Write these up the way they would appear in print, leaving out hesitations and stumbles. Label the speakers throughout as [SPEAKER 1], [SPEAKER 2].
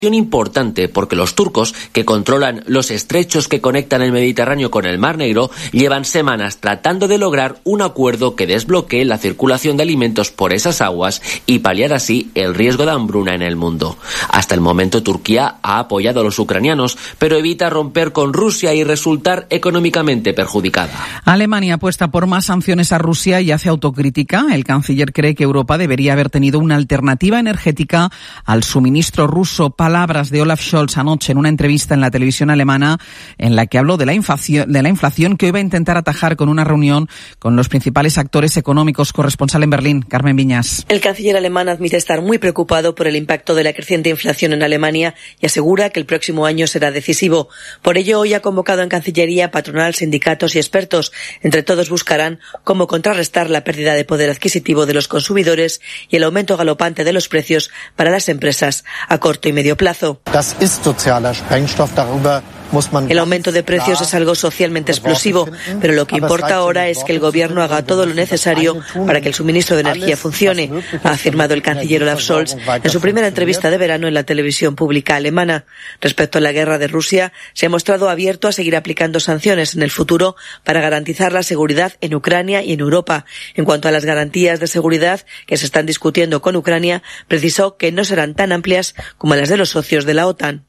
[SPEAKER 1] importante porque los turcos, que controlan los estrechos que conectan el Mediterráneo con el Mar Negro, llevan semanas tratando de lograr un acuerdo que desbloquee la circulación de alimentos por esas aguas y paliar así el riesgo de hambruna en el mundo. Hasta el momento Turquía ha apoyado a los ucranianos, pero evita romper con Rusia y resultar económicamente perjudicada.
[SPEAKER 2] Alemania apuesta por más sanciones a Rusia y hace autocrítica. El canciller cree que Europa debería haber tenido una alternativa energética al suministro ruso. Palabras de Olaf Scholz anoche en una entrevista en la televisión alemana en la que habló de la inflación que hoy va a intentar atajar con una reunión con los principales actores económicos. Corresponsal en Berlín, Carmen Viñas.
[SPEAKER 3] El canciller alemán admite estar muy preocupado por el impacto de la creciente inflación en Alemania y asegura que el próximo año será decisivo. Por ello, hoy ha convocado en Cancillería patronal, sindicatos y expertos. Entre todos buscarán cómo contrarrestar la pérdida de poder adquisitivo de los consumidores y el aumento galopante de los precios para las empresas a corto y medio plazo. El aumento de precios es algo socialmente explosivo, pero lo que importa ahora es que el gobierno haga todo lo necesario para que el suministro de energía funcione, ha afirmado el canciller Olaf Scholz en su primera entrevista de verano en la televisión pública alemana. Respecto a la guerra de Rusia, se ha mostrado abierto a seguir aplicando sanciones en el futuro para garantizar la seguridad en Ucrania y en Europa. En cuanto a las garantías de seguridad que se están discutiendo con Ucrania, precisó que no serán tan amplias como las de los socios de la OTAN.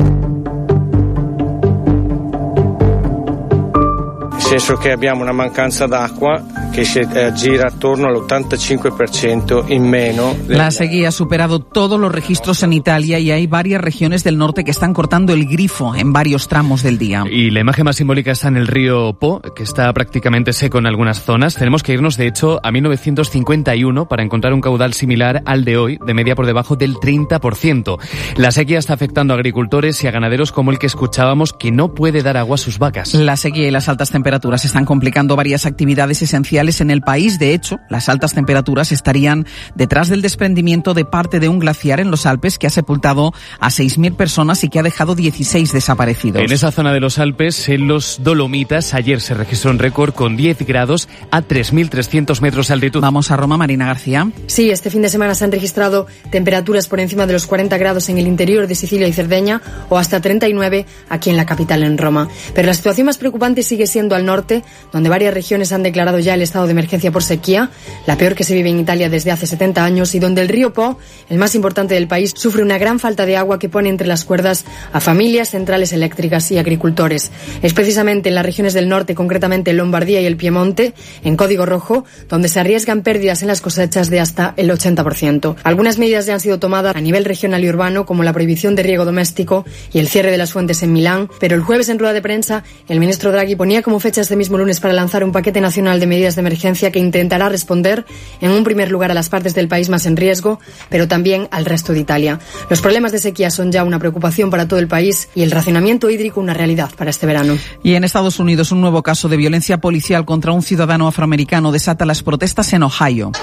[SPEAKER 4] Penso che abbiamo una mancanza d'acqua que se gira attorno al 85% en menos.
[SPEAKER 2] La sequía ha superado todos los registros en Italia y hay varias regiones del norte que están cortando el grifo en varios tramos del día.
[SPEAKER 5] Y la imagen más simbólica está en el río Po, que está prácticamente seco en algunas zonas. Tenemos que irnos, de hecho, a 1951 para encontrar un caudal similar al de hoy, de media por debajo del 30%. La sequía está afectando a agricultores y a ganaderos como el que escuchábamos, que no puede dar agua a sus vacas.
[SPEAKER 2] La sequía y las altas temperaturas están complicando varias actividades esenciales en el país. De hecho, las altas temperaturas estarían detrás del desprendimiento de parte de un glaciar en los Alpes que ha sepultado a 6.000 personas y que ha dejado 16 desaparecidos.
[SPEAKER 5] En esa zona de los Alpes, en los Dolomitas, ayer se registró un récord con 10 grados a 3.300 metros de altitud.
[SPEAKER 2] Vamos a Roma, Marina García.
[SPEAKER 6] Sí, este fin de semana se han registrado temperaturas por encima de los 40 grados en el interior de Sicilia y Cerdeña o hasta 39 aquí en la capital, en Roma. Pero la situación más preocupante sigue siendo al norte, donde varias regiones han declarado ya el estado de emergencia por sequía, la peor que se vive en Italia desde hace 70 años, y donde el río Po, el más importante del país, sufre una gran falta de agua que pone entre las cuerdas a familias, centrales eléctricas y agricultores. Es precisamente en las regiones del norte, concretamente Lombardía y el Piemonte, en código rojo, donde se arriesgan pérdidas en las cosechas de hasta el 80%. Algunas medidas ya han sido tomadas a nivel regional y urbano, como la prohibición de riego doméstico y el cierre de las fuentes en Milán, pero el jueves en rueda de prensa el ministro Draghi ponía como fecha este mismo lunes para lanzar un paquete nacional de medidas de emergencia que intentará responder en un primer lugar a las partes del país más en riesgo, pero también al resto de Italia. Los problemas de sequía son ya una preocupación para todo el país y el racionamiento hídrico una realidad para este verano.
[SPEAKER 2] Y en Estados Unidos, un nuevo caso de violencia policial contra un ciudadano afroamericano desata las protestas en Ohio.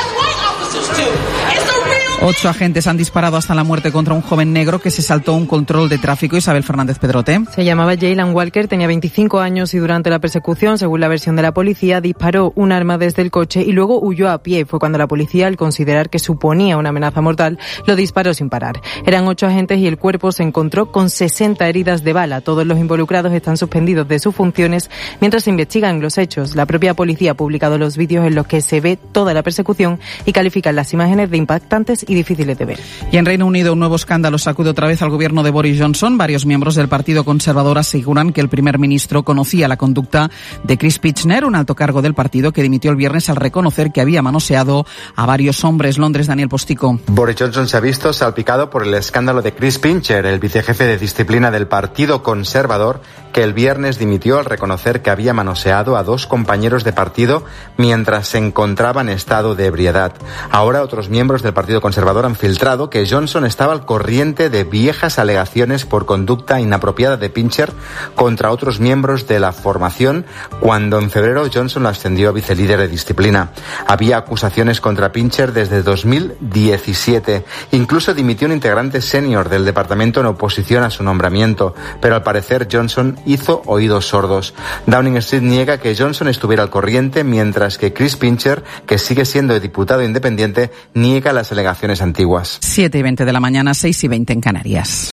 [SPEAKER 2] 8 agentes han disparado hasta la muerte contra un joven negro que se saltó un control de tráfico. Isabel Fernández Pedrote.
[SPEAKER 7] Se llamaba Jaylan Walker, tenía 25 años y durante la persecución, según la versión de la policía, disparó un arma desde el coche y luego huyó a pie. Fue cuando la policía, al considerar que suponía una amenaza mortal, lo disparó sin parar. Eran 8 agentes y el cuerpo se encontró con 60 heridas de bala. Todos los involucrados están suspendidos de sus funciones mientras se investigan los hechos. La propia policía ha publicado los vídeos en los que se ve toda la persecución y califican las imágenes de impactantes y difíciles de ver.
[SPEAKER 2] Y en Reino Unido, un nuevo escándalo sacude otra vez al gobierno de Boris Johnson. Varios miembros del Partido Conservador aseguran que el primer ministro conocía la conducta de Chris Pitchner, un alto cargo del partido que dimitió el viernes al reconocer que había manoseado a varios hombres. Londres, Daniel Postico.
[SPEAKER 8] Boris Johnson se ha visto salpicado por el escándalo de Chris Pitcher, el vicejefe de disciplina del Partido Conservador, que el viernes dimitió al reconocer que había manoseado a 2 compañeros de partido mientras se encontraba en estado de ebriedad. Ahora otros miembros del Partido Conservador han filtrado que Johnson estaba al corriente de viejas alegaciones por conducta inapropiada de Pincher contra otros miembros de la formación cuando en febrero Johnson lo ascendió a vicelíder de disciplina. Había acusaciones contra Pincher desde 2017. Incluso dimitió un integrante senior del departamento en oposición a su nombramiento, pero al parecer Johnson hizo oídos sordos. Downing Street niega que Johnson estuviera al corriente, mientras que Chris Pincher, que sigue siendo diputado independiente, niega las alegaciones antiguas.
[SPEAKER 2] 7:20 de la mañana, 6:20 en Canarias.